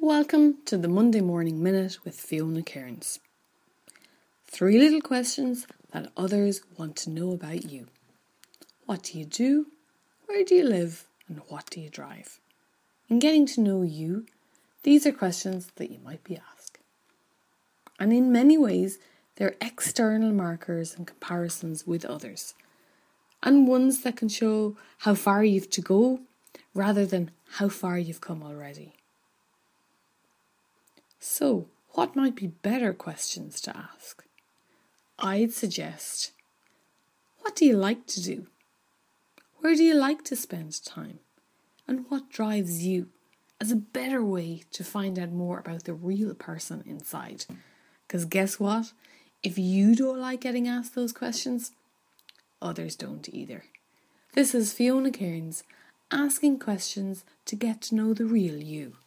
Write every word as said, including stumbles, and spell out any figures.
Welcome to the Monday Morning Minute with Fiona Cairns. Three little questions that others want to know about you. What do you do? Where do you live? And what do you drive? In getting to know you, these are questions that you might be asked. And in many ways, they're external markers and comparisons with others, and ones that can show how far you've to go rather than how far you've come already. So, what might be better questions to ask? I'd suggest, what do you like to do? Where do you like to spend time? And what drives you? As a better way to find out more about the real person inside. Because guess what? If you don't like getting asked those questions, others don't either. This is Fiona Cairns asking questions to get to know the real you.